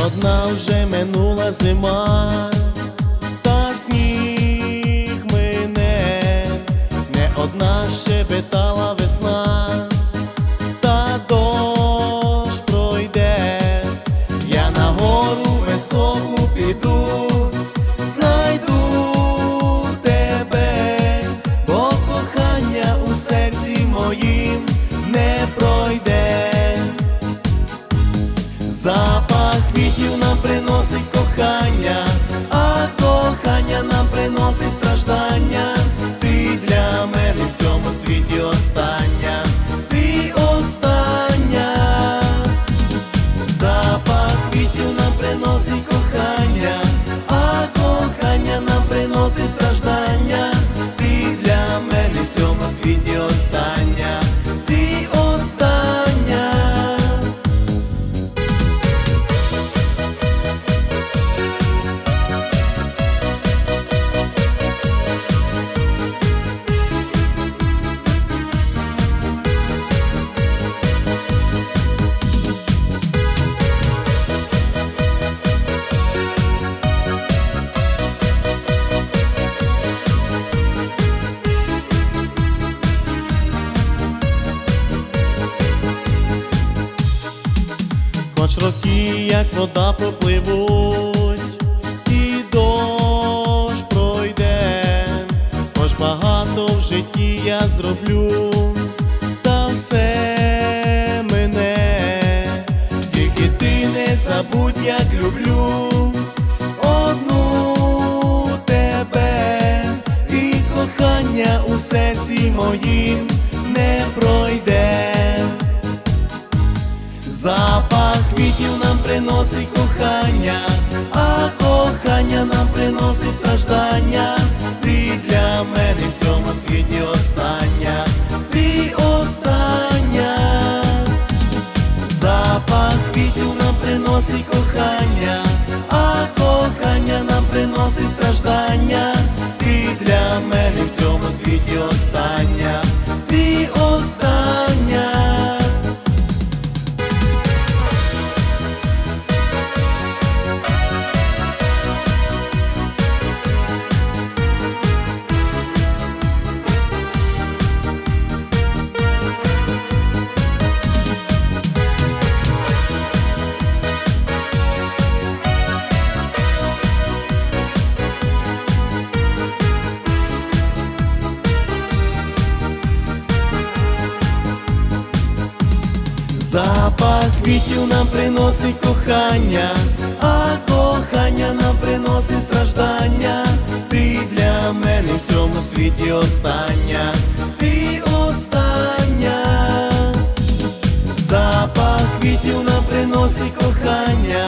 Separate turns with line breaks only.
одна вже минула зима, та сніг мине, не одна щебетала весна, та дощ пройде, я на гору високу піду, знайду тебе, бо кохання у серці моїм не пройде. Запах квітів нам приносить кохання, а кохання нам приносить страждання. Ти для мене в цьому світі остання, ти остання. Запах квітів нам приносить кохання, а кохання нам приносить страждання. Ти для мене в цьому світі остання, ти остання. Хоч роки, як вода, пропливуть, і дощ пройде, хоч багато в житті я зроблю, та все мине, тільки ти не забудь, як люблю одну тебе, і кохання у серці моїм не пройде. Запах квітів нам приносить кохання, а кохання нам приносить страждання. Ти для мене в цьому світі остання, ти остання. Запах квітів нам приносить кохання, а кохання нам приносить страждання. Ти для мене в цьому світі остання, ти остання. Запах квітів нам приносить кохання, а кохання нам приносить страждання. Ти для мене в цьому світі остання, ти остання. Запах квітів нам приносить кохання,